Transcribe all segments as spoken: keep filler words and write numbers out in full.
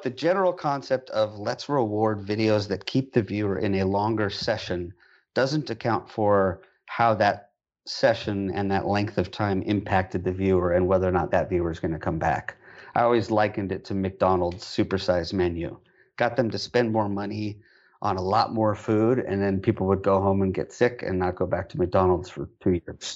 the general concept of let's reward videos that keep the viewer in a longer session doesn't account for how that session and that length of time impacted the viewer and whether or not that viewer is going to come back. I always likened it to McDonald's supersized menu. Got them to spend more money on a lot more food, and then people would go home and get sick and not go back to McDonald's for two years.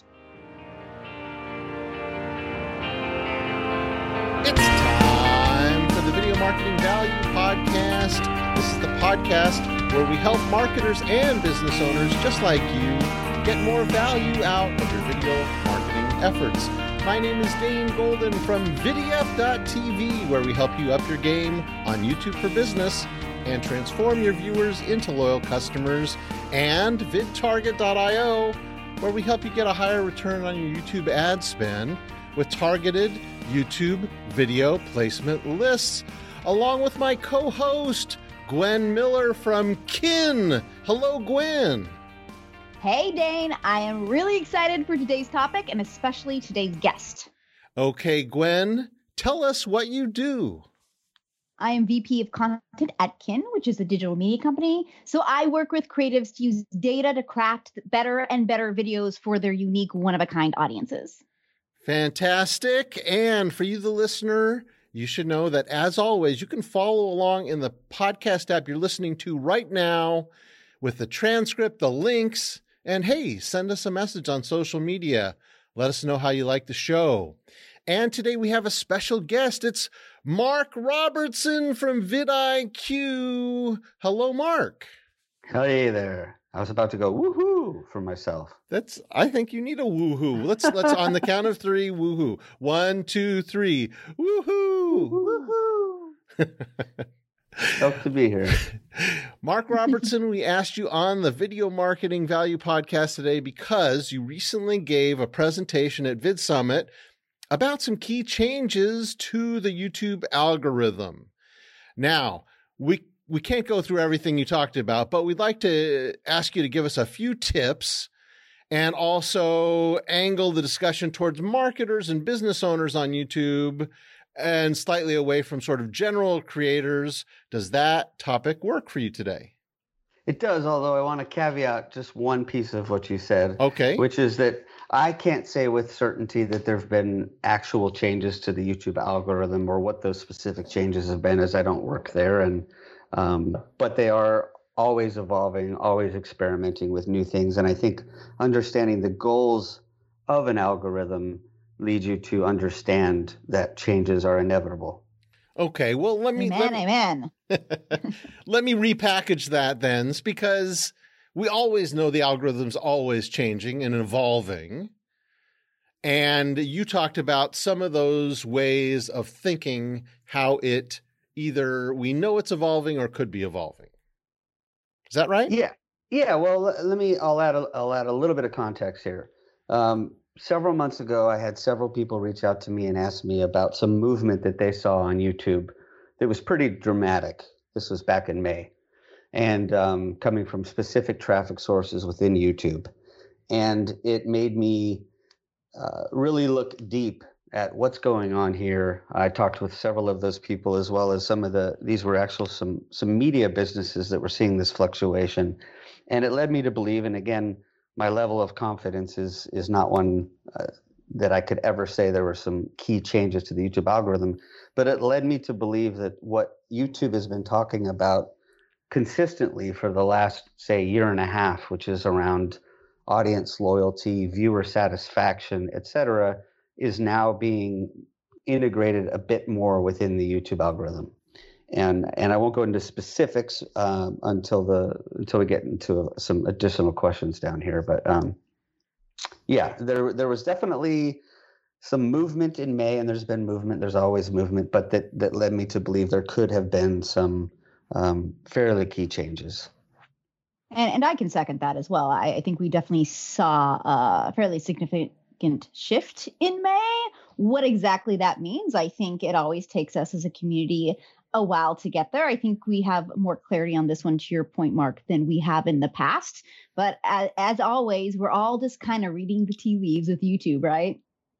It's time for the Video Marketing Value Podcast. This is the podcast where we help marketers and business owners just like you get more value out of your video marketing efforts. My name is Dane Golden from Vidief dot T V, where we help you up your game on YouTube for Business and transform your viewers into loyal customers, and VidTarget dot io, where we help you get a higher return on your YouTube ad spend with targeted YouTube video placement lists, along with my co-host, Gwen Miller from Kin. Hello, Gwen. Hey, Dane. I am really excited for today's topic and especially today's guest. Okay, Gwen, tell us what you do. I am V P of Content at Kin, which is a digital media company. So I work with creatives to use data to craft better and better videos for their unique, one-of-a-kind audiences. Fantastic. And for you, the listener, you should know that, as always, you can follow along in the podcast app you're listening to right now with the transcript, the links, and hey, send us a message on social media. Let us know how you like the show. And today we have a special guest. It's Mark Robertson from vidIQ. Hello, Mark. Hey there. I was about to go woohoo for myself. That's. I think you need a woohoo. Let's let's on the count of three, woohoo. One, two, three, woohoo. Woohoo. Hope to be here. Mark Robertson, we asked you on the Video Marketing Value Podcast today because you recently gave a presentation at VidSummit about some key changes to the YouTube algorithm. Now, we we can't go through everything you talked about, but we'd like to ask you to give us a few tips and also angle the discussion towards marketers and business owners on YouTube and slightly away from sort of general creators. Does that topic work for you today? It does, although I want to caveat just one piece of what you said. Okay. Which is that I can't say with certainty that there have been actual changes to the YouTube algorithm or what those specific changes have been, as I don't work there. And um, but they are always evolving, always experimenting with new things. And I think understanding the goals of an algorithm leads you to understand that changes are inevitable. Okay, well, let me... Amen, let, amen. let me repackage that then, because we always know the algorithm's always changing and evolving. And you talked about some of those ways of thinking, how it either we know it's evolving or could be evolving. Is that right? Yeah. Yeah, well, let me, I'll add a, I'll add a little bit of context here. Um, Several months ago, I had several people reach out to me and ask me about some movement that they saw on YouTube that was pretty dramatic. This was back in May, and um, coming from specific traffic sources within YouTube. And it made me uh, really look deep at what's going on here. I talked with several of those people, as well as some of the, these were actually some, some media businesses that were seeing this fluctuation. And it led me to believe, and again, my level of confidence is is not one uh, that I could ever say there were some key changes to the YouTube algorithm, but it led me to believe that what YouTube has been talking about consistently for the last, say, year and a half, which is around audience loyalty, viewer satisfaction, et cetera, is now being integrated a bit more within the YouTube algorithm. And and I won't go into specifics um, until the until we get into some additional questions down here. But um, yeah, there there was definitely some movement in May, and there's been movement. There's always movement, but that that led me to believe there could have been some um, fairly key changes. And and I can second that as well. I, I think we definitely saw a fairly significant shift in May. What exactly that means, I think it always takes us as a community a while to get there. I think we have more clarity on this one, to your point, Mark, than we have in the past. But as, as always, we're all just kind of reading the tea leaves with YouTube, right?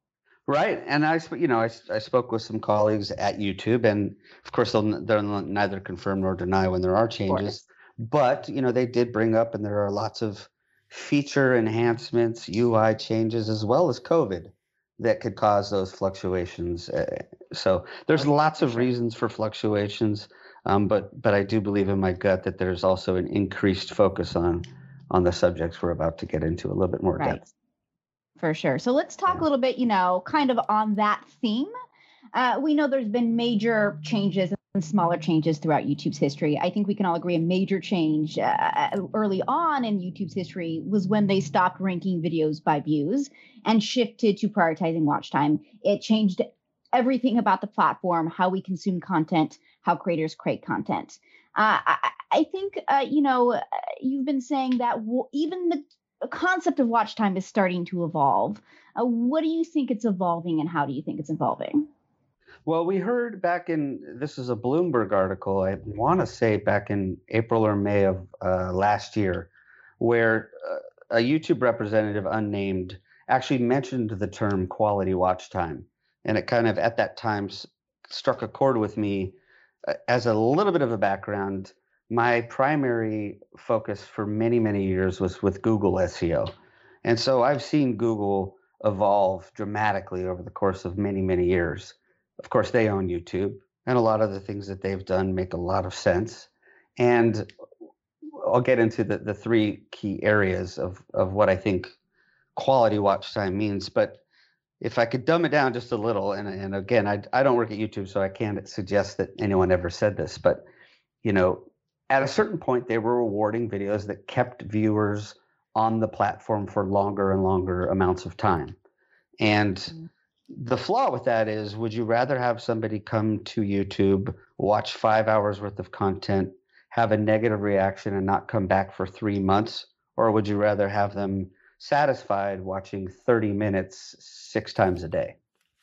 Right. And I, sp- you know, I, I spoke with some colleagues at YouTube, and of course, they'll, n- they'll neither confirm nor deny when there are Of changes. course. But, you know, they did bring up, and there are lots of feature enhancements, U I changes, as well as COVID that could cause those fluctuations. Uh, so there's Oh, lots for of sure. reasons for fluctuations. Um, but, but I do believe in my gut that there's also an increased focus on, on the subjects we're about to get into a little bit more Right. depth. For sure. So let's talk a little bit, you know, kind of on that theme. Uh, we know there's been major changes and smaller changes throughout YouTube's history. I think we can all agree a major change uh, early on in YouTube's history was when they stopped ranking videos by views and shifted to prioritizing watch time. It changed everything about the platform, how we consume content, how creators create content. Uh, I, I think, uh, you know, you've been saying that w- even the the concept of watch time is starting to evolve. Uh, what do you think it's evolving, and how do you think it's evolving? Well, we heard back in, this is a Bloomberg article, I want to say back in April or May of uh, last year, where uh, a YouTube representative, unnamed, actually mentioned the term quality watch time. And it kind of at that time s- struck a chord with me. Uh, as a little bit of a background, my primary focus for many, many years was with Google S E O. And so I've seen Google evolve dramatically over the course of many, many years. Of course, they own YouTube, and a lot of the things that they've done make a lot of sense. And I'll get into the, the three key areas of, of what I think quality watch time means. But if I could dumb it down just a little, and, and again, I, I don't work at YouTube, so I can't suggest that anyone ever said this, but you know, at a certain point, they were rewarding videos that kept viewers on the platform for longer and longer amounts of time. And Mm-hmm. the flaw with that is, would you rather have somebody come to YouTube, watch five hours worth of content, have a negative reaction, and not come back for three months? Or would you rather have them satisfied watching thirty minutes six times a day?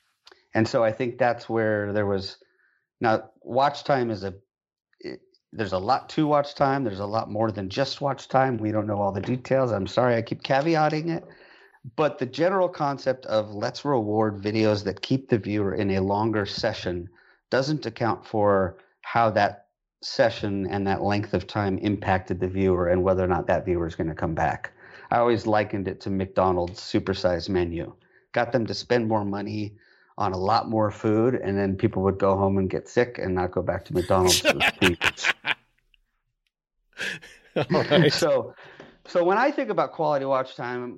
And so I think that's where there was, now watch time is a, it, there's a lot to watch time. There's a lot more than just watch time. We don't know all the details. I'm sorry, I keep caveating it. But the general concept of let's reward videos that keep the viewer in a longer session doesn't account for how that session and that length of time impacted the viewer and whether or not that viewer is going to come back. I always likened it to McDonald's supersized menu. Got them to spend more money on a lot more food, and then people would go home and get sick and not go back to McDonald's for two years. All right. So, so when I think about quality watch time,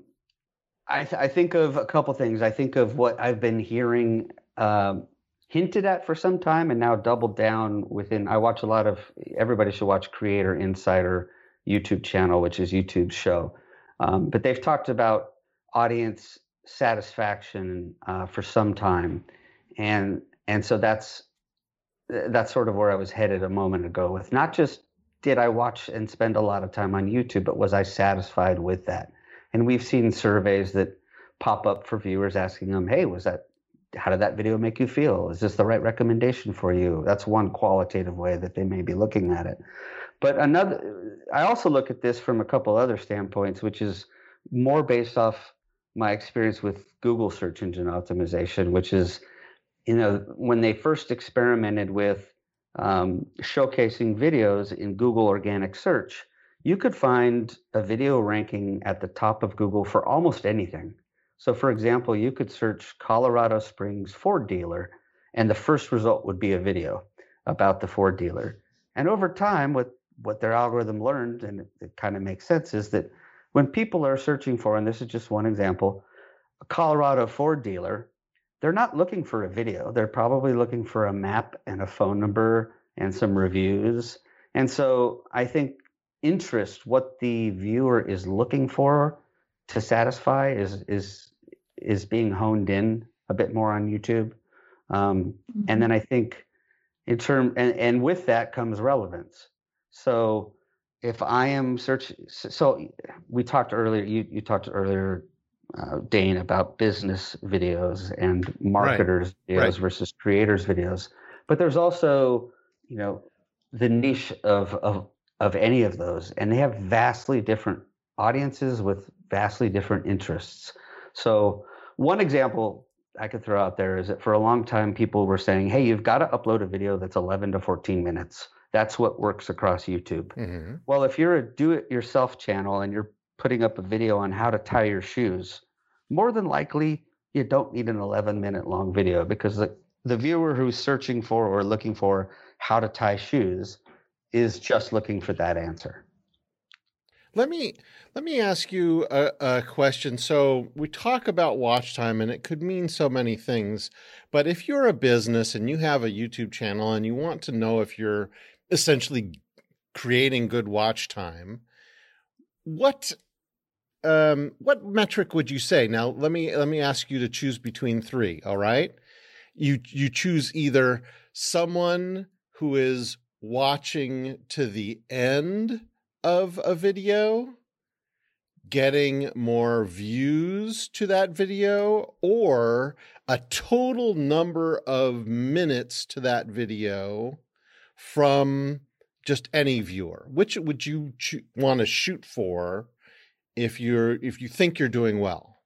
I, th- I think of a couple things. I think of what I've been hearing um, hinted at for some time, and now doubled down within. I watch a lot of. Everybody should watch Creator Insider YouTube channel, which is YouTube's show. Um, but they've talked about audience satisfaction uh, for some time, and and so that's that's sort of where I was headed a moment ago. With not just did I watch and spend a lot of time on YouTube, but was I satisfied with that? And we've seen surveys that pop up for viewers asking them, hey, was that, how did that video make you feel? Is this the right recommendation for you? That's one qualitative way that they may be looking at it. But another, I also look at this from a couple other standpoints, which is more based off my experience with Google search engine optimization, which is, you know, when they first experimented with um, showcasing videos in Google organic search, you could find a video ranking at the top of Google for almost anything. So for example, you could search Colorado Springs Ford dealer, and the first result would be a video about the Ford dealer. And over time, what, what their algorithm learned, and it, it kind of makes sense, is that when people are searching for, and this is just one example, a Colorado Ford dealer, they're not looking for a video. They're probably looking for a map and a phone number and some reviews. And so I think interest, what the viewer is looking for to satisfy, is is is being honed in a bit more on YouTube. Um, mm-hmm. And then I think in term and, and with that comes relevance. So if I am searching, so we talked earlier, you, you talked earlier, uh, Dane, about business videos and marketers right. videos right. versus creators videos. But there's also, you know, the niche of, of of any of those, and they have vastly different audiences with vastly different interests. So one example I could throw out there is that for a long time, people were saying, hey, you've got to upload a video that's eleven to fourteen minutes. That's what works across YouTube. Mm-hmm. Well, if you're a do-it-yourself channel and you're putting up a video on how to tie your shoes, more than likely, you don't need an eleven minute long video, because the, the viewer who's searching for or looking for how to tie shoes is just looking for that answer. Let me let me ask you a, a question. So we talk about watch time, and it could mean so many things. But if you're a business and you have a YouTube channel and you want to know if you're essentially creating good watch time, what um, what metric would you say? Now, let me let me ask you to choose between three. All right, you you choose either someone who is watching to the end of a video, getting more views to that video, or a total number of minutes to that video from just any viewer. Which would you cho- want to shoot for if you're if you think you're doing well?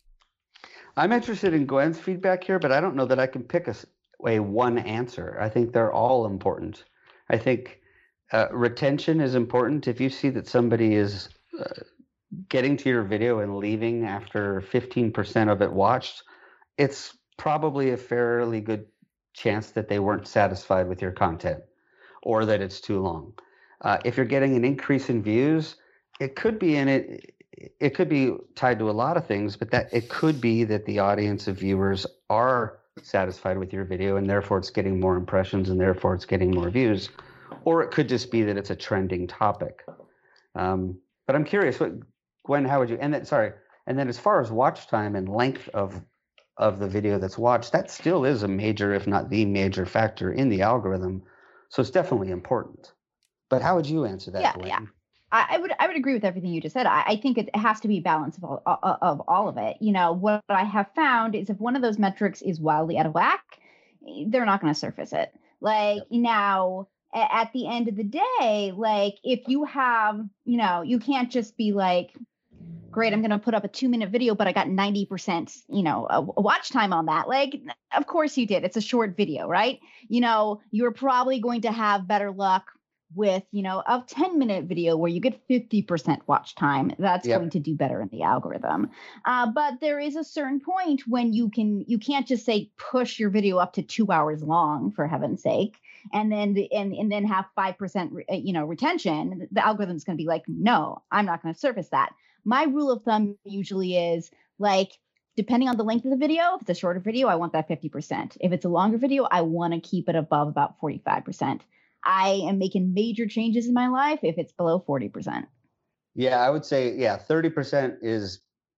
I'm interested in Gwen's feedback here, but I don't know that I can pick a, a one answer. I think they're all important. I think Uh, retention is important. If you see that somebody is uh, getting to your video and leaving after fifteen percent of it watched, it's probably a fairly good chance that they weren't satisfied with your content or that it's too long. Uh, if you're getting an increase in views, it could be in it. It could be tied to a lot of things, but that it could be that the audience of viewers are satisfied with your video and therefore it's getting more impressions and therefore it's getting more views. Or it could just be that it's a trending topic. Um, but I'm curious, what, Gwen, how would you, and then, sorry, and then as far as watch time and length of of the video that's watched, that still is a major, if not the major factor in the algorithm. So it's definitely important. But how would you answer that, yeah, Gwen? Yeah. I would I would agree with everything you just said. I, I think it has to be a balance of all, of all of it. You know, what I have found is if one of those metrics is wildly out of whack, they're not going to surface it. Like yep. Now, at the end of the day, like if you have, you know, you can't just be like, great, I'm going to put up a two minute video, but I got ninety percent, you know, a, a watch time on that. Like, of course you did. It's a short video, right? You know, you're probably going to have better luck with, you know, a ten minute video where you get fifty percent watch time. That's yep. going to do better in the algorithm. Uh, but there is a certain point when you can, you can't just say, push your video up to two hours long, for heaven's sake. And then the, and and then have five percent you know retention. The algorithm's going to be like, no, I'm not going to surface that. My rule of thumb usually is like, depending on the length of the video, if it's a shorter video, I want that fifty percent. If it's a longer video, I want to keep it above about forty-five percent. I am making major changes in my life if it's below forty percent. Yeah, I would say, yeah, thirty percent is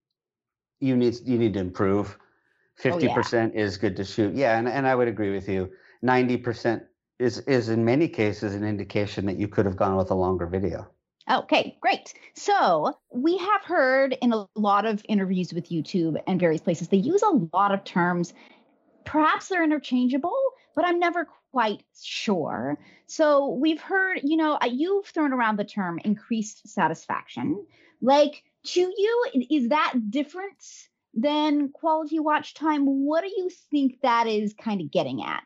you need you need to improve. fifty percent oh, yeah. is good to shoot. Yeah, and, and I would agree with you. ninety percent is is in many cases an indication that you could have gone with a longer video. Okay, great. So we have heard in a lot of interviews with YouTube and various places, they use a lot of terms. Perhaps they're interchangeable, but I'm never quite sure. So we've heard, you know, you've thrown around the term increased satisfaction. Like, to you, is that different than quality watch time? What do you think that is kind of getting at?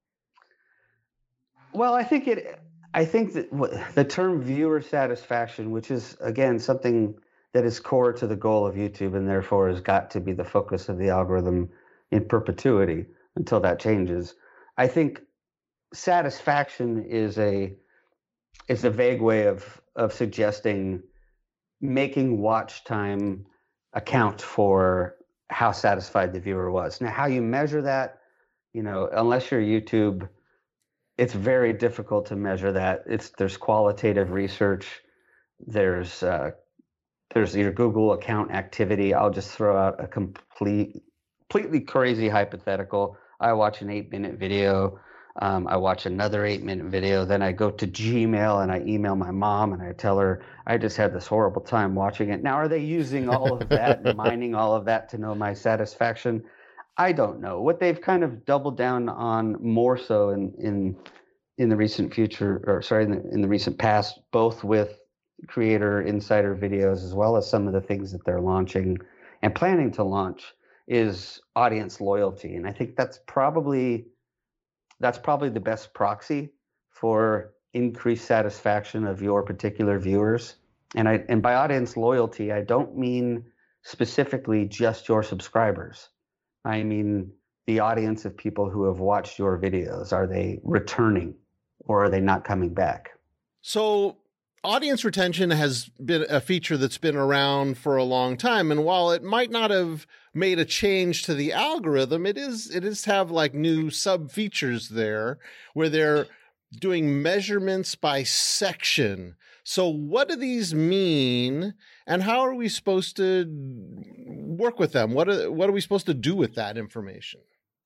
Well, I think it. I think that the term viewer satisfaction, which is again something that is core to the goal of YouTube, and therefore has got to be the focus of the algorithm in perpetuity until that changes. I think satisfaction is a is a vague way of of suggesting making watch time account for how satisfied the viewer was. Now, how you measure that, you know, unless you're YouTube, it's very difficult to measure that. It's there's qualitative research, there's uh, there's your Google account activity. I'll just throw out a complete, completely crazy hypothetical. I watch an eight-minute video. Um, I watch another eight-minute video. Then I go to Gmail and I email my mom and I tell her I just had this horrible time watching it. Now, are they using all of that and mining all of that to know my satisfaction? I don't know. What they've kind of doubled down on more so in in in the recent future, or sorry, in the, in the recent past, both with creator insider videos as well as some of the things that they're launching and planning to launch, is audience loyalty. And I think that's probably that's probably the best proxy for increased satisfaction of your particular viewers. And I and by audience loyalty, I don't mean specifically just your subscribers. I mean the audience of people who have watched your videos. Are they returning or are they not coming back? So audience retention has been a feature that's been around for a long time. And while it might not have made a change to the algorithm, it is, it is have like new sub features there where they're doing measurements by section. So what do these mean and how are we supposed to work with them? What are, what are we supposed to do with that information?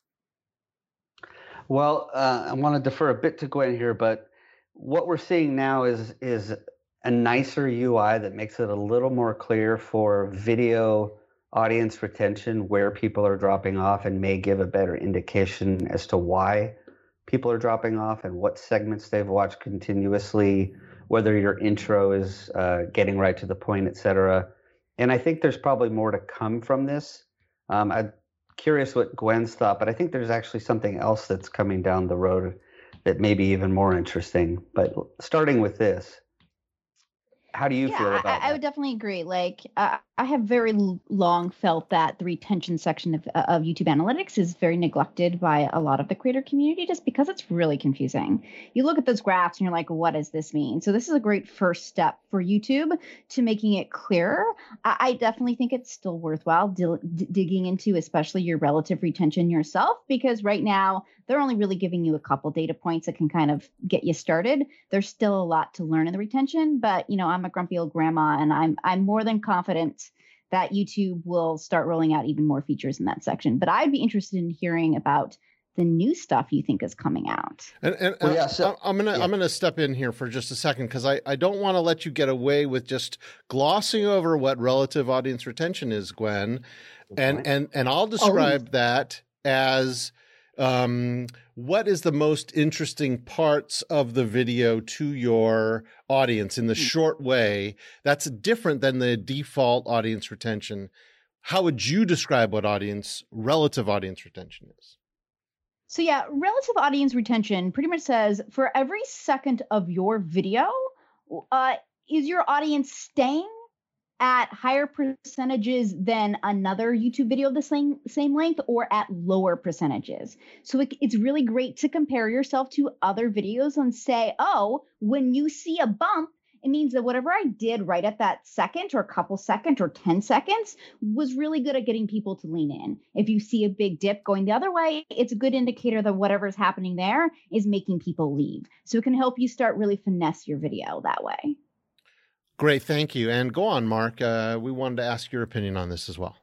Well, uh, I want to defer a bit to Gwen here, but what we're seeing now is is a nicer U I that makes it a little more clear for video audience retention, where people are dropping off, and may give a better indication as to why people are dropping off and what segments they've watched continuously, whether your intro is uh, getting right to the point, et cetera. And I think there's probably more to come from this. Um, I'm curious what Gwen's thought, but I think there's actually something else that's coming down the road that may be even more interesting. But starting with this, how do you yeah, feel about I, that? I would definitely agree. Like, uh, I have very l- long felt that the retention section of, of YouTube analytics is very neglected by a lot of the creator community just because it's really confusing. You look at those graphs and you're like, what does this mean? So this is a great first step for YouTube to making it clearer. I, I definitely think it's still worthwhile di- d- digging into, especially your relative retention yourself, because right now they're only really giving you a couple data points that can kind of get you started. There's still a lot to learn in the retention, but you know, I'm a grumpy old grandma and I'm I'm more than confident that YouTube will start rolling out even more features in that section. But I'd be interested in hearing about the new stuff you think is coming out. And, and well, yeah, so, I'm gonna yeah. I'm gonna step in here for just a second because I, I don't want to let you get away with just glossing over what relative audience retention is, Gwen. And Okay. and and I'll describe oh. that as um, what is the most interesting parts of the video to your audience in the short way that's different than the default audience retention. How would you describe what audience relative audience retention is? So yeah, relative audience retention pretty much says for every second of your video, uh, is your audience staying at higher percentages than another YouTube video of the same same length, or at lower percentages? So it, it's really great to compare yourself to other videos and say, oh, when you see a bump, it means that whatever I did right at that second or a couple seconds or ten seconds was really good at getting people to lean in. If you see a big dip going the other way, it's a good indicator that whatever's happening there is making people leave. So it can help you start really finesse your video that way. Great, thank you. And go on, Mark. Uh, we wanted to ask your opinion on this as well.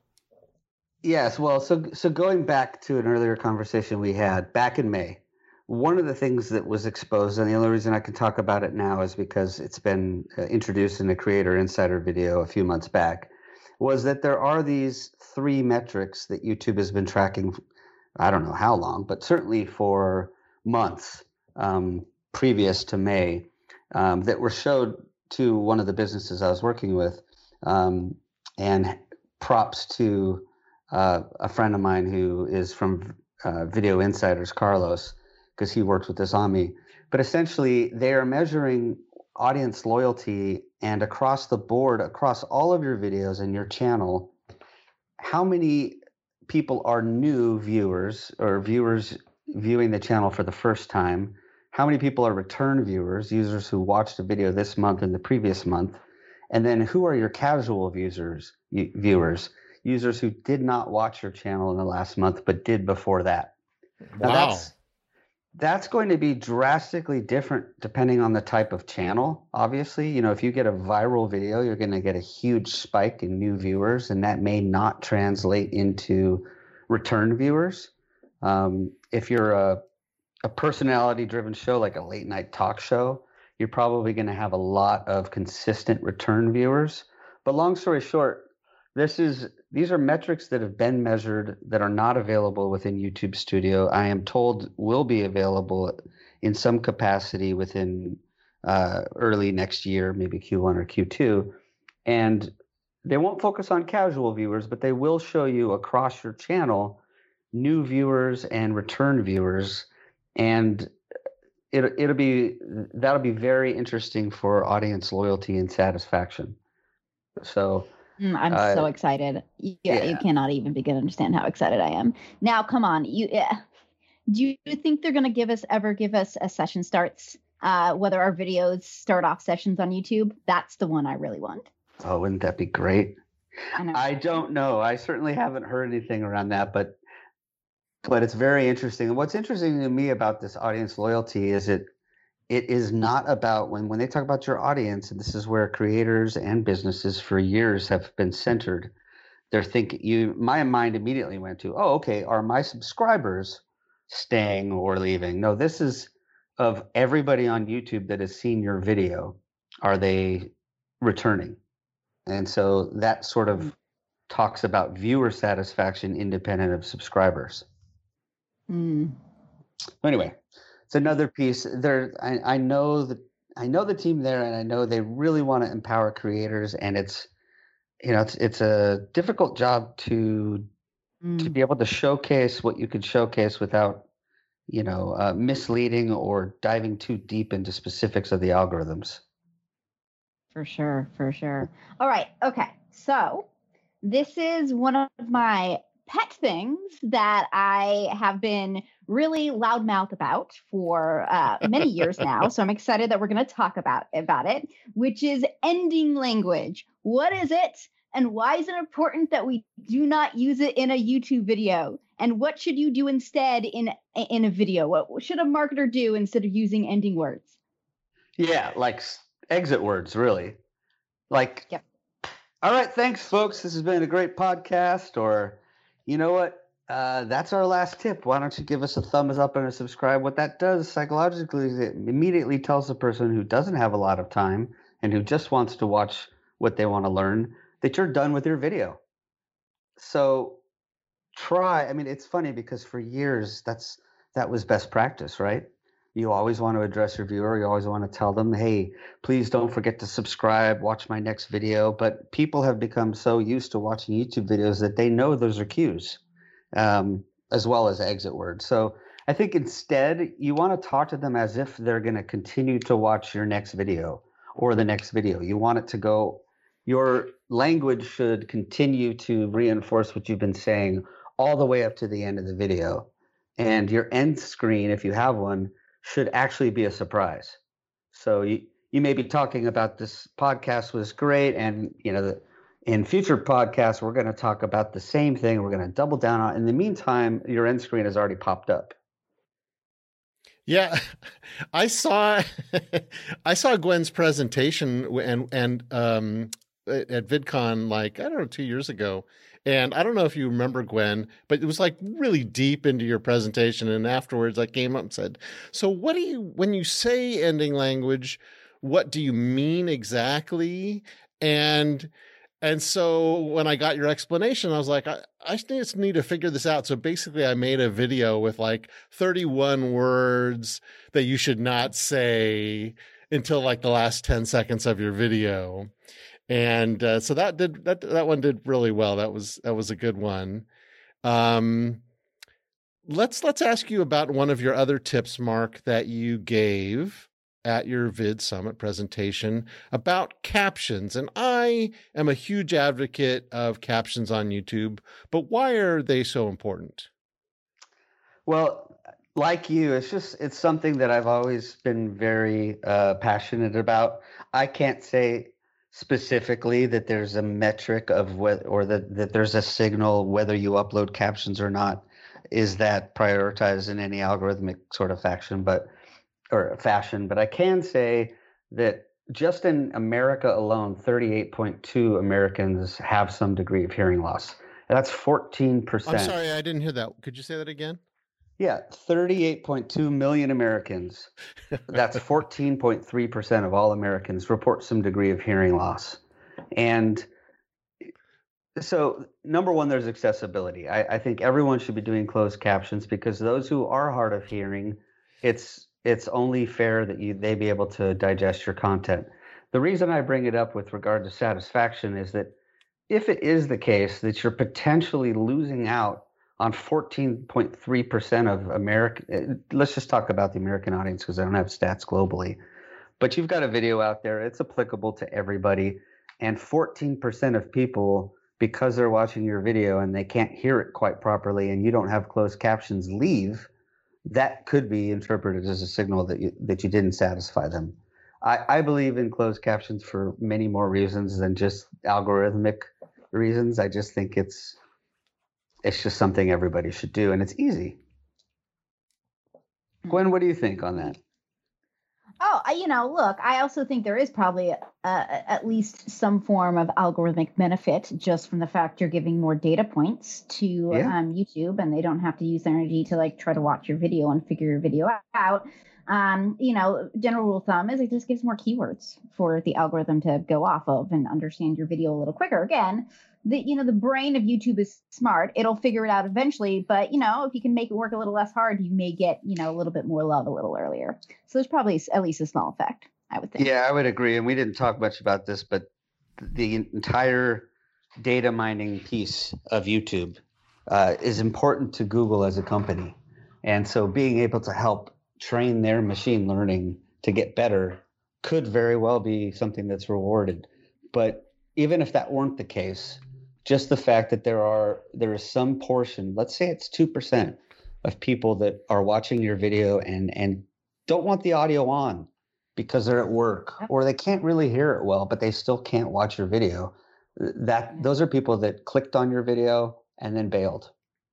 Yes, well, so so going back to an earlier conversation we had back in May, one of the things that was exposed, and the only reason I can talk about it now is because it's been uh, introduced in a Creator Insider video a few months back, was that there are these three metrics that YouTube has been tracking, I don't know how long, but certainly for months um, previous to May, um, that were showed to one of the businesses I was working with, um, and props to uh, a friend of mine who is from uh, Video Insiders, Carlos, because he worked with this on me. But essentially, they are measuring audience loyalty, and across the board, across all of your videos and your channel, how many people are new viewers or viewers viewing the channel for the first time? How many people are return viewers, users who watched a video this month and the previous month? And then who are your casual users, viewers, users who did not watch your channel in the last month but did before that? Wow. Now that's, that's going to be drastically different depending on the type of channel, obviously. You know, if you get a viral video, you're going to get a huge spike in new viewers, and that may not translate into return viewers. Um, if you're a a personality-driven show like a late-night talk show, you're probably going to have a lot of consistent return viewers. But long story short, this is these are metrics that have been measured that are not available within YouTube Studio. I am told will be available in some capacity within uh, early next year, maybe Q one or Q two. And they won't focus on casual viewers, but they will show you across your channel new viewers and return viewers, and it it'll be that'll be very interesting for audience loyalty and satisfaction. So Mm, I'm uh, so excited. You, yeah. you cannot even begin to understand how excited I am. Now, come on. You uh, do you think they're going to give us ever give us a session starts? Uh, whether our videos start off sessions on YouTube? That's the one I really want. Oh, wouldn't that be great? I know. I don't know. I certainly haven't heard anything around that, but but it's very interesting. And what's interesting to me about this audience loyalty is it it is not about when when they talk about your audience, and this is where creators and businesses for years have been centered. They're thinking you my mind immediately went to, oh, okay, are my subscribers staying or leaving? No, this is of everybody on YouTube that has seen your video, are they returning? And so that sort of talks about viewer satisfaction independent of subscribers. Mm. Anyway, it's another piece there. I, I know that I know the team there, and I know they really want to empower creators, and it's, you know, it's it's a difficult job to Mm. to be able to showcase what you could showcase without, you know, uh, misleading or diving too deep into specifics of the algorithms. For sure, for sure. All right, okay. So this is one of my pet things that I have been really loudmouth about for uh, many years now. So I'm excited that we're going to talk about about it, which is ending language. What is it, and why is it important that we do not use it in a YouTube video? And what should you do instead in in a video? What should a marketer do instead of using ending words? Yeah, like exit words, really. Like, yep. All right, thanks, folks. This has been a great podcast. Or, you know what? Uh, that's our last tip. Why don't you give us a thumbs up and a subscribe? What that does psychologically is it immediately tells the person who doesn't have a lot of time and who just wants to watch what they want to learn that you're done with your video. So try. I mean, it's funny because for years that's that was best practice, right? You always want to address your viewer. You always want to tell them, hey, please don't forget to subscribe, watch my next video. But people have become so used to watching YouTube videos that they know those are cues, um, as well as exit words. So I think instead you want to talk to them as if they're going to continue to watch your next video or the next video. You want it to go, your language should continue to reinforce what you've been saying all the way up to the end of the video. And your end screen, if you have one, should actually be a surprise. So you, you may be talking about this podcast was great, and you know, the, in future podcasts we're going to talk about the same thing. We're going to double down on. In the meantime, your end screen has already popped up. Yeah, I saw I saw Gwen's presentation and and um, at VidCon like I don't know two years ago. And I don't know if you remember, Gwen, but it was like really deep into your presentation. And afterwards I came up and said, so what do you, when you say ending language, what do you mean exactly? And, and so when I got your explanation, I was like, I, I just need to figure this out. So basically I made a video with like thirty-one words that you should not say until like the last ten seconds of your video. And uh, so that did that that one did really well. That was that was a good one. Um, let's let's ask you about one of your other tips, Mark, that you gave at your Vid Summit presentation about captions. And I am a huge advocate of captions on YouTube, but why are they so important? Well, like you, it's just it's something that I've always been very uh, passionate about. I can't say specifically that there's a metric of what, or that, that there's a signal whether you upload captions or not is that prioritized in any algorithmic sort of fashion, but or fashion. But I can say that just in America alone, thirty-eight point two Americans have some degree of hearing loss. And that's fourteen percent. I'm sorry, I didn't hear that. Could you say that again? Yeah, thirty-eight point two million Americans. That's fourteen point three percent of all Americans report some degree of hearing loss. And so, number one, there's accessibility. I, I think everyone should be doing closed captions because those who are hard of hearing, it's it's only fair that you they be able to digest your content. The reason I bring it up with regard to satisfaction is that if it is the case that you're potentially losing out on fourteen point three percent of American, let's just talk about the American audience because I don't have stats globally, but you've got a video out there, it's applicable to everybody, and fourteen percent of people, because they're watching your video and they can't hear it quite properly and you don't have closed captions, leave, that could be interpreted as a signal that you, that you didn't satisfy them. I, I believe in closed captions for many more reasons than just algorithmic reasons. I just think it's it's just something everybody should do, and it's easy. Gwen, what do you think on that? Oh, I- you know, look, I also think there is probably uh, at least some form of algorithmic benefit just from the fact you're giving more data points to Yeah. um, YouTube, and they don't have to use their energy to like try to watch your video and figure your video out. Um, you know, general rule of thumb is it just gives more keywords for the algorithm to go off of and understand your video a little quicker. Again, the you know the brain of YouTube is smart; it'll figure it out eventually. But you know, if you can make it work a little less hard, you may get you know a little bit more love a little earlier. So there's probably s- at least a small effect, I would think. Yeah, I would agree. And we didn't talk much about this, but the entire data mining piece of YouTube uh, is important to Google as a company. And so being able to help train their machine learning to get better could very well be something that's rewarded. But even if that weren't the case, just the fact that there are there is some portion, let's say it's two percent of people that are watching your video and and don't want the audio on because they're at work or they can't really hear it well, but they still can't watch your video. That those are people that clicked on your video and then bailed.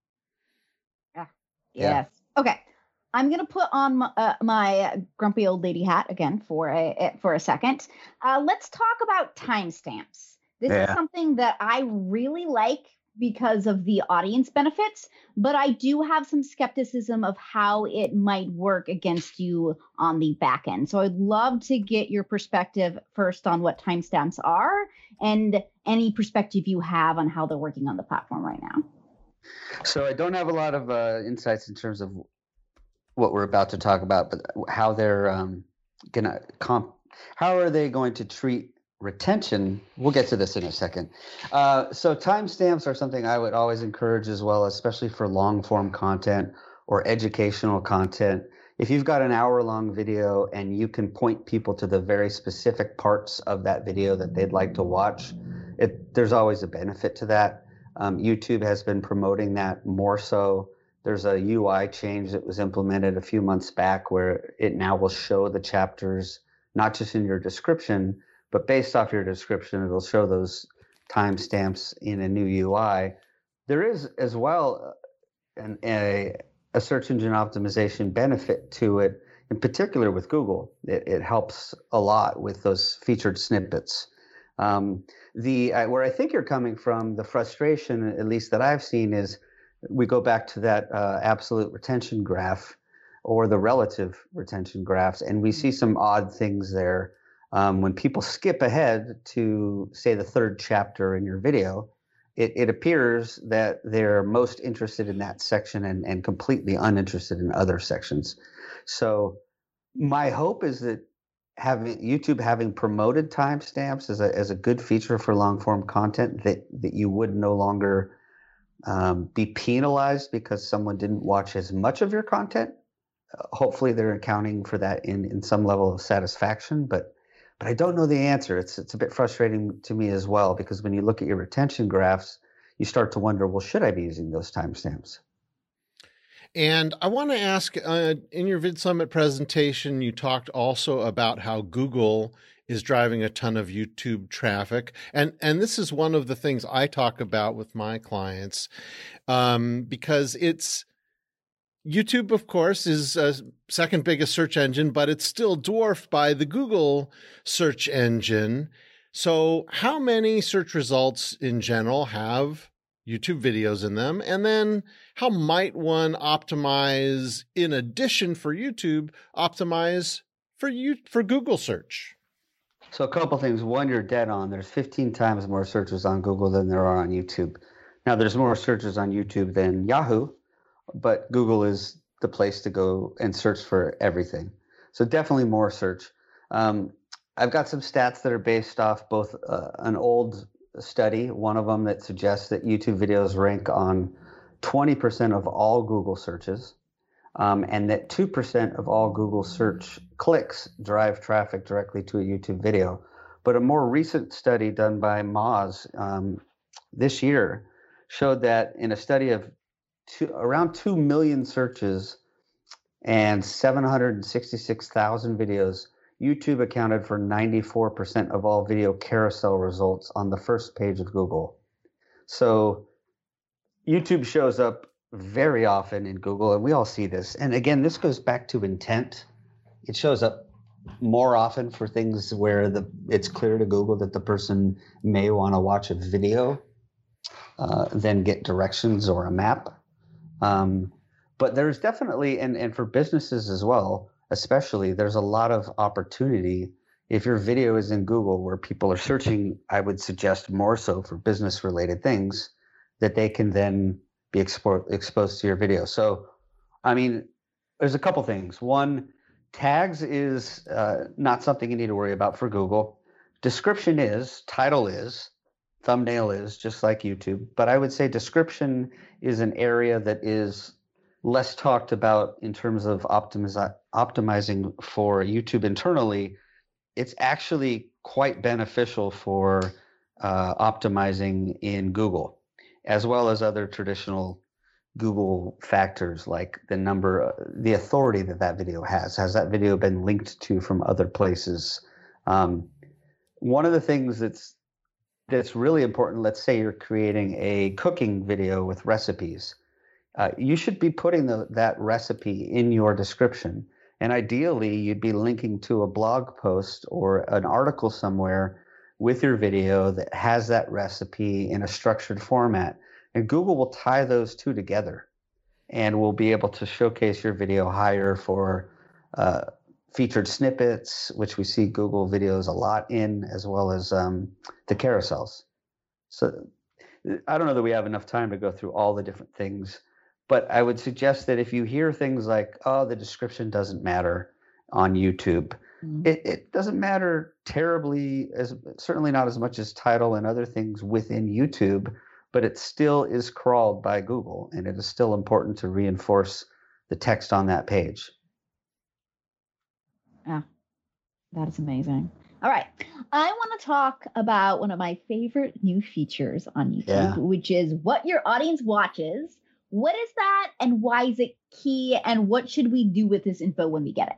Yeah. Yeah. Yes. Okay. I'm gonna put on my, uh, my grumpy old lady hat again for a for a second. Uh, let's talk about timestamps. This is Yeah. something that I really like because of the audience benefits, but I do have some skepticism of how it might work against you on the back end. So I'd love to get your perspective first on what timestamps are and any perspective you have on how they're working on the platform right now. So I don't have a lot of uh, insights in terms of what we're about to talk about, but how they're um, gonna comp. How are they going to treat retention? We'll get to this in a second. Uh, so timestamps are something I would always encourage as well, especially for long form content or educational content. If you've got an hour long video and you can point people to the very specific parts of that video that they'd like to watch, it, there's always a benefit to that. Um, YouTube has been promoting that more so. There's a U I change that was implemented a few months back where it now will show the chapters, not just in your description, but based off your description, it'll show those timestamps in a new U I. There is as well an, a, a search engine optimization benefit to it, in particular with Google. It, it helps a lot with those featured snippets. Um, the uh, where I think you're coming from, the frustration, at least that I've seen, is we go back to that uh, absolute retention graph or the relative retention graphs, and we see some odd things there. Um, when people skip ahead to, say, the third chapter in your video, it, it appears that they're most interested in that section and, and completely uninterested in other sections. So my hope is that having YouTube having promoted timestamps as a, as a good feature for long form content, that, that you would no longer um, be penalized because someone didn't watch as much of your content. Uh, hopefully they're accounting for that in, in some level of satisfaction, but But I don't know the answer. It's it's a bit frustrating to me as well, because when you look at your retention graphs, you start to wonder, well, should I be using those timestamps? And I want to ask, uh, in your VidSummit presentation, you talked also about how Google is driving a ton of YouTube traffic. And, and this is one of the things I talk about with my clients, um, because it's, YouTube, of course, is a second biggest search engine, but it's still dwarfed by the Google search engine. So how many search results in general have YouTube videos in them? And then how might one optimize, in addition for YouTube, optimize for you for Google search? So a couple things. One, you're dead on. There's fifteen times more searches on Google than there are on YouTube. Now, there's more searches on YouTube than Yahoo, but Google is the place to go and search for everything. So definitely more search. Um, I've got some stats that are based off both uh, an old study, one of them that suggests that YouTube videos rank on twenty percent of all Google searches, um, and that two percent of all Google search clicks drive traffic directly to a YouTube video. But a more recent study done by Moz um, this year showed that in a study of two, around two million searches and seven hundred sixty-six thousand videos, YouTube accounted for ninety-four percent of all video carousel results on the first page of Google. So YouTube shows up very often in Google, and we all see this. And again, this goes back to intent. It shows up more often for things where the it's clear to Google that the person may want to watch a video uh, than get directions or a map. Um, but there's definitely, and, and for businesses as well, especially, there's a lot of opportunity. If your video is in Google where people are searching, I would suggest more so for business related things, that they can then be expo- exposed to your video. So, I mean, there's a couple things. One, tags is uh, not something you need to worry about for Google. Description is, title is, thumbnail is, just like YouTube. But I would say description is an area that is less talked about in terms of optimize, optimizing for YouTube internally. It's actually quite beneficial for uh, optimizing in Google, as well as other traditional Google factors like the number, the authority that that video has. Has that video been linked to from other places? Um, one of the things that's that's really important, let's say you're creating a cooking video with recipes. Uh, you should be putting the, that recipe in your description. And ideally, you'd be linking to a blog post or an article somewhere with your video that has that recipe in a structured format. And Google will tie those two together and will be able to showcase your video higher for uh, featured snippets, which we see Google videos a lot in, as well as um, the carousels. So I don't know that we have enough time to go through all the different things, but I would suggest that if you hear things like, oh, the description doesn't matter on YouTube, mm-hmm. it, it doesn't matter terribly, as certainly not as much as title and other things within YouTube, but it still is crawled by Google, and it is still important to reinforce the text on that page. Yeah, that is amazing. All right. I want to talk about one of my favorite new features on YouTube, yeah. which is what your audience watches. What is that, and why is it key, and what should we do with this info when we get it?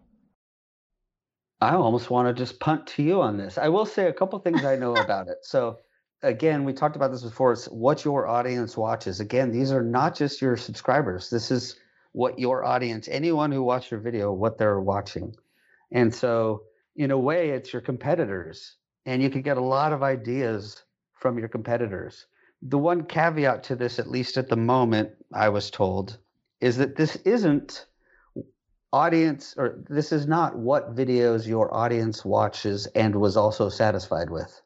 I almost want to just punt to you on this. I will say a couple things I know about it. So again, we talked about this before. It's what your audience watches. Again, these are not just your subscribers. This is what your audience, anyone who watched your video, what they're watching. And so in a way, it's your competitors, and you can get a lot of ideas from your competitors. The one caveat to this, at least at the moment, I was told, is that this isn't audience, or this is not what videos your audience watches and was also satisfied with.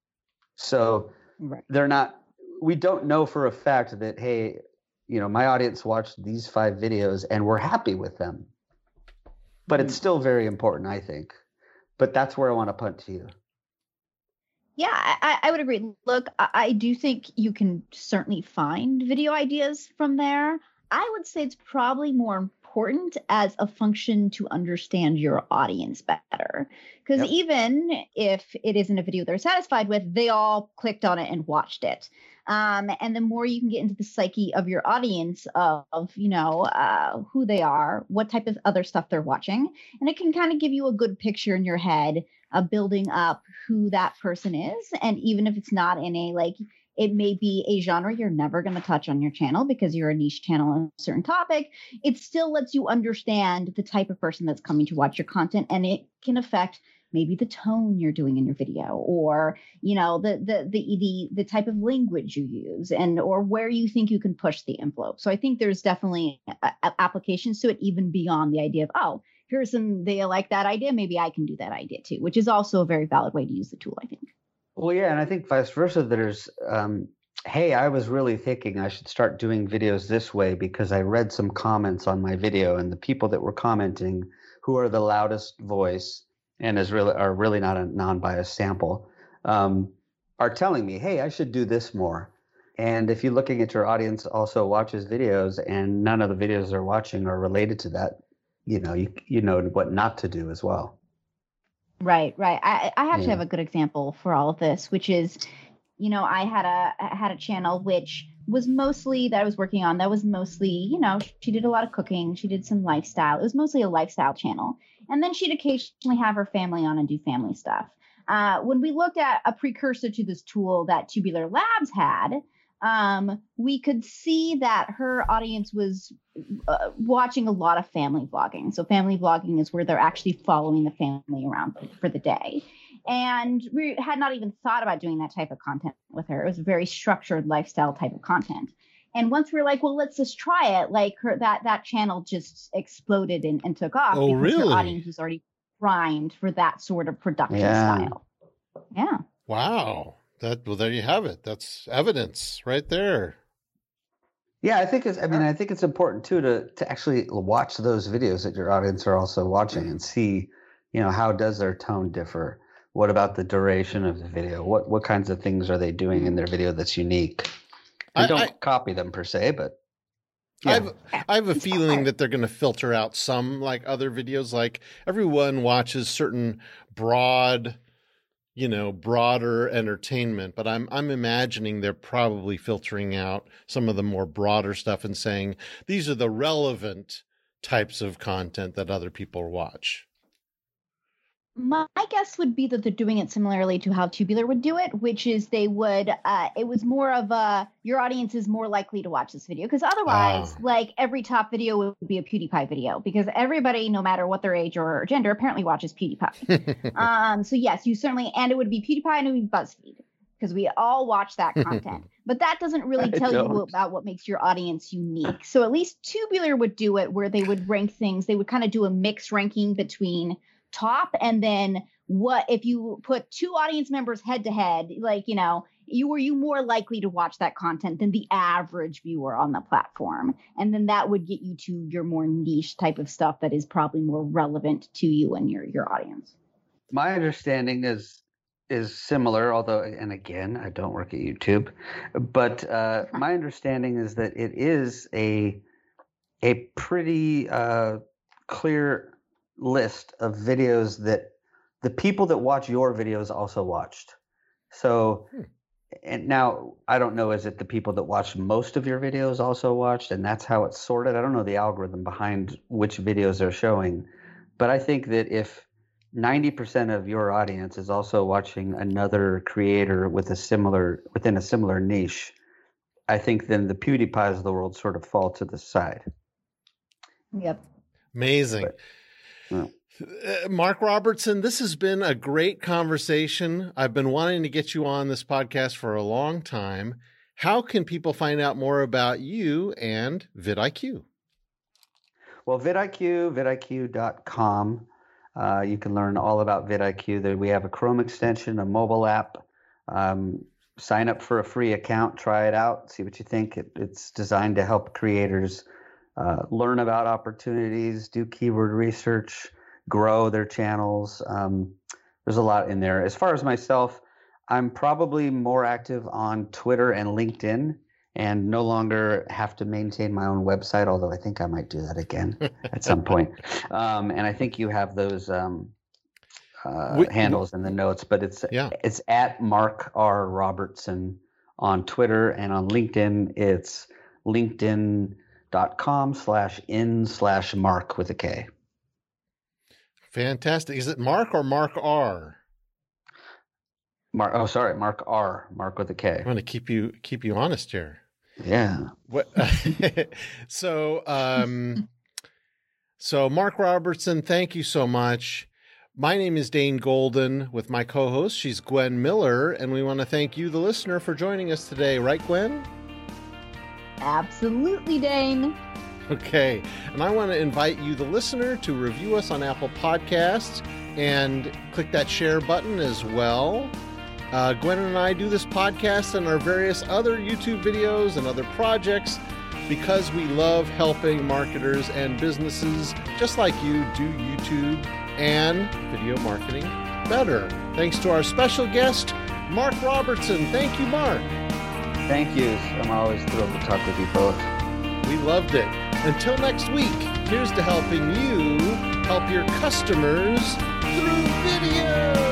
So right. they're not, we don't know for a fact that, hey, you know, my audience watched these five videos and we're happy with them. But it's still very important, I think. But that's where I want to punt to you. Yeah, I, I would agree. Look, I, I do think you can certainly find video ideas from there. I would say it's probably more important as a function to understand your audience better. Because yep. even if it isn't a video they're satisfied with, they all clicked on it and watched it. Um, and the more you can get into the psyche of your audience of, of you know, uh, who they are, what type of other stuff they're watching, and it can kind of give you a good picture in your head of building up who that person is. And even if it's not in a, like, it may be a genre you're never going to touch on your channel because you're a niche channel on a certain topic, it still lets you understand the type of person that's coming to watch your content, and it can affect maybe the tone you're doing in your video, or, you know, the, the, the, the, the type of language you use, and, or where you think you can push the envelope. So I think there's definitely a, a applications to it, even beyond the idea of, oh, here's some, they like that idea, maybe I can do that idea too, which is also a very valid way to use the tool, I think. Well, yeah. And I think vice versa, there's, um, hey, I was really thinking I should start doing videos this way because I read some comments on my video, and the people that were commenting, who are the loudest voice and is really are really not a non-biased sample, um, are telling me, hey, I should do this more. And if you're looking at your audience also watches videos and none of the videos they're watching are related to that, you know, you you know what not to do as well. Right, right. I, I actually Yeah. have a good example for all of this, which is, you know, I had a I had a channel which was mostly that I was working on. That was mostly, you know, she did a lot of cooking. She did some lifestyle. It was mostly a lifestyle channel. And then she'd occasionally have her family on and do family stuff. Uh, when we looked at a precursor to this tool that Tubular Labs had, um, we could see that her audience was uh, watching a lot of family vlogging. So family vlogging is where they're actually following the family around for the day. And we had not even thought about doing that type of content with her. It was a very structured lifestyle type of content. And once we were like, well, let's just try it, like her that that channel just exploded and, and took off. Oh, because really? her audience was already primed for that sort of production Yeah. style. Yeah. Wow. That well, there you have it. That's evidence right there. Yeah, I think it's. I mean, I think it's important too to to actually watch those videos that your audience are also watching and see, you know, how does their tone differ? What about the duration of the video? What what kinds of things are they doing in their video that's unique? And I- don't I- copy them per se, but I yeah. have I have a It's feeling hard. that they're going to filter out some like other videos. Like everyone watches certain broad, you know, broader entertainment, but I'm I'm imagining they're probably filtering out some of the more broader stuff and saying these are the relevant types of content that other people watch. My guess would be that they're doing it similarly to how Tubular would do it, which is they would, uh, it was more of a, your audience is more likely to watch this video. Because otherwise, Ah. like every top video would be a PewDiePie video, because everybody, no matter what their age or gender, apparently watches PewDiePie. um, so yes, you certainly, and it would be PewDiePie and it would be BuzzFeed, because we all watch that content. But that doesn't really I tell you don't. about what makes your audience unique. So at least Tubular would do it where they would rank things, they would kind of do a mixed ranking between top and then what if you put two audience members head to head, like, you know, you were you more likely to watch that content than the average viewer on the platform. And then that would get you to your more niche type of stuff that is probably more relevant to you and your your audience. My understanding is is similar, although, and again, I don't work at YouTube, but uh, my understanding is that it is a a pretty uh, clear list of videos that the people that watch your videos also watched. So, Hmm. and now I don't know, is it the people that watched most of your videos also watched, and that's how it's sorted? I don't know the algorithm behind which videos they're showing, but I think that if ninety percent of your audience is also watching another creator with a similar within a similar niche, I think then the PewDiePies of the world sort of fall to the side. Yep. Amazing. But, well. Uh, Mark Robertson, this has been a great conversation. I've been wanting to get you on this podcast for a long time. How can people find out more about you and vidIQ? Well, vidIQ, vidIQ dot com. Uh, you can learn all about vidIQ. There, we have a Chrome extension, a mobile app. Um, sign up for a free account, try it out, see what you think. It, it's designed to help creators uh, learn about opportunities, do keyword research, grow their channels. Um, there's a lot in there. As far as myself, I'm probably more active on Twitter and LinkedIn, and no longer have to maintain my own website, although I think I might do that again at some point. Um, and I think you have those um, uh, We- handles in the notes, but it's Yeah. it's at Mark R. Robertson on Twitter, and on LinkedIn, it's linkedin.com slash in slash Mark with a K. Fantastic. Is it Mark or Mark R? Mark, oh, sorry, Mark R. Mark with a K. I'm going to keep you keep you honest here. Yeah. What? so, um, so Mark Robertson, thank you so much. My name is Dane Golden with my co-host. She's Gwen Miller, and we want to thank you, the listener, for joining us today. Right, Gwen? Absolutely, Dane. Okay. And I want to invite you, the listener, to review us on Apple Podcasts and click that share button as well. Uh, Gwen and I do this podcast and our various other YouTube videos and other projects because we love helping marketers and businesses just like you do YouTube and video marketing better. Thanks to our special guest, Mark Robertson. Thank you, Mark. Thank you. I'm always thrilled to talk with you both. We loved it. Until next week, here's to helping you help your customers through video.